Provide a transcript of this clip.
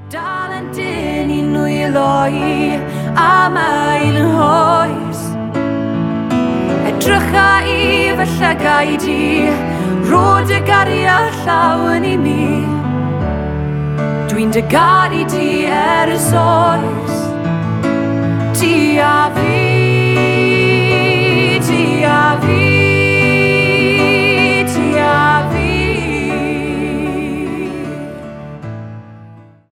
Dal yn dyn i nwylo a mae'n hoes. Edrych a I fy llygau di, rod y gariad llawn I mi. Dwi'n dy gari di oes, ti a fi.